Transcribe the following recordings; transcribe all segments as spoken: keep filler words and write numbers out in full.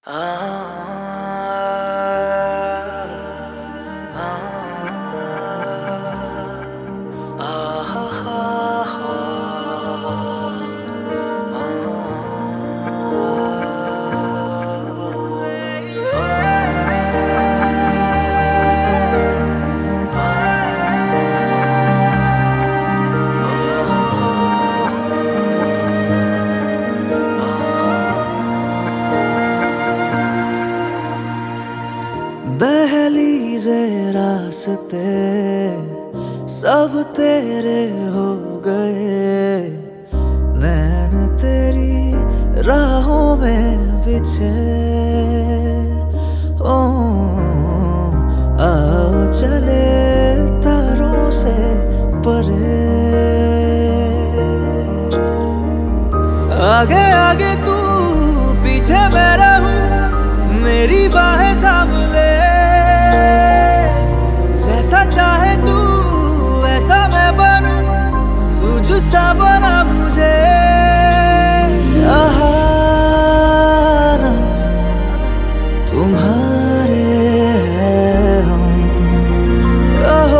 आ, आ, आ, दहलीज़े रास्ते सब तेरे हो गए, नैन तेरी राहों में बिछे। ओ आओ चले तारों से परे, आगे आगे तू पीछे मैं रहूं, मेरी बाहें थाम ले। जैसा चाहे तू वैसा मैं बनूं, तू जुस्सा बना मुझे। आहा ना तुम्हारे हैं हम, कहो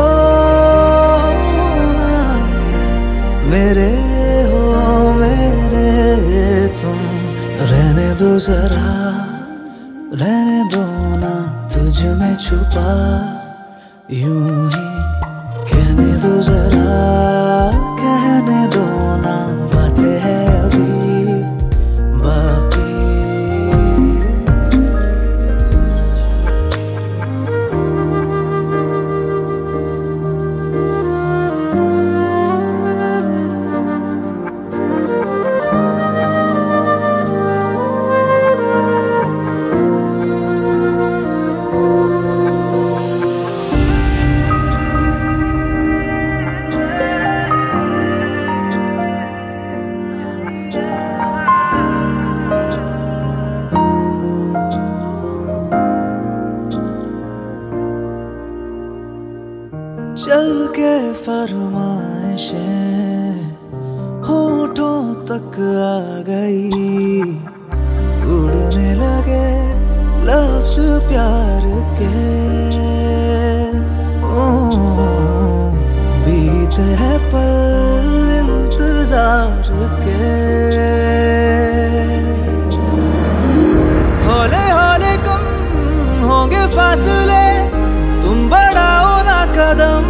ना मेरे हो मेरे तुम। रहने दो जरा, रहने दो ना तुझ में छुपा, यूं ही कहने दो जरा, कहने दो ना बातें हैं अभी बाकी। चल के फरमाइशें होठों तक आ गई, उड़ने लगे लफ्ज़ प्यार के। ओ बीते है पल इंतजार के, हौले हौले कम होंगे फासले, तुम बढ़ाओ ना कदम।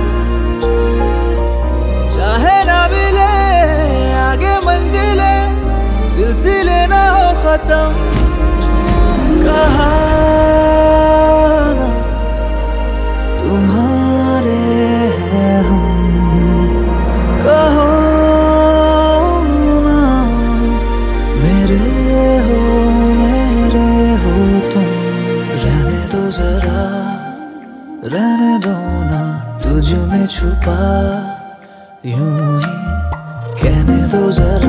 चाहे ना मिले आगे मंजिले, सिलसिले ना हो खत्म। कहा ना तुम्हारे हैं हम, कहो ना मेरे हो मेरे हो तुम। रहने दो जरा, रहने दो ना तुझ में छुपा, यूं ही कहने दो जरा।